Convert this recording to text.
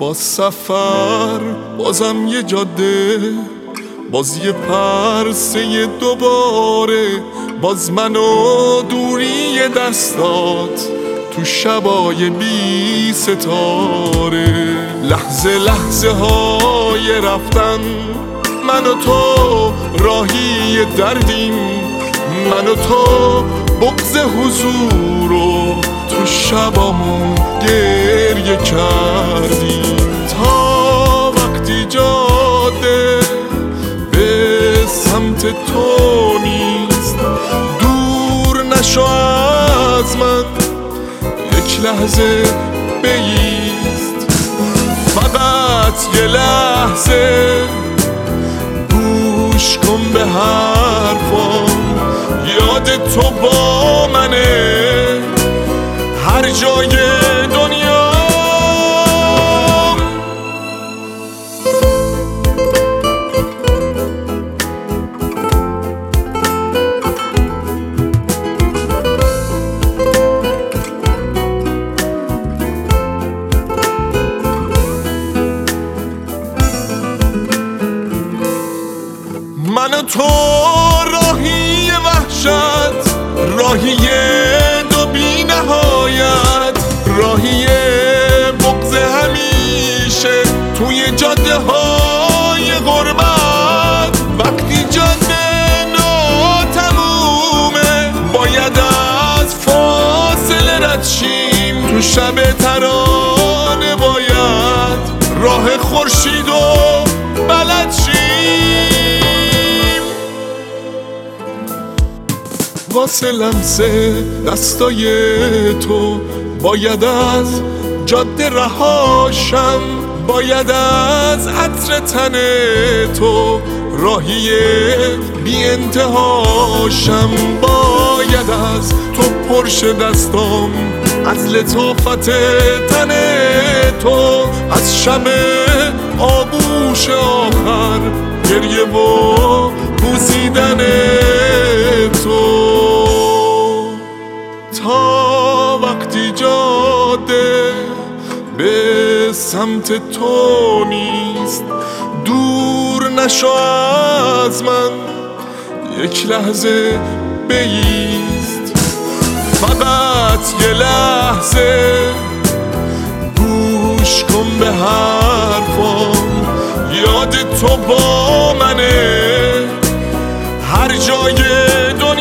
با سفر بازم یه جاده، باز یه پرسه دوباره، باز من و دوری دستات تو شبای بی ستاره. لحظه لحظه های رفتن، من و تو راهی دردیم، من و تو بغض حضور رو تو شبامون گریه کردیم. تا وقتی جاده به سمت تو نیست، دور نشو از من، یک لحظه بایست، فقط یه لحظه گوش کن به حرفام. یاد تو با منه هر جای دنیا. من و تو راهی وحشت، راهی دو بی نهایت، راهی بغض همیشه توی جاده های غربت. وقتی جاده ناتمومه باید از فاصله رد شیم، تو شب ترانه باید راه خورشید و بلد شیم. واسه لمسه دستای تو باید از جاده رهاشم، باید از عطر تن تو راهی بی انتهاشم، باید از تو پرش دستام، از لطافت تن تو، از شب آغوش آخر گریه و بوسیدن تو. تا وقتی جاده به سمت تو نیست، دور نشو از من، یک لحظه بایست، فقط یه لحظه گوش کن به حرفام. یاد تو با منه هر جای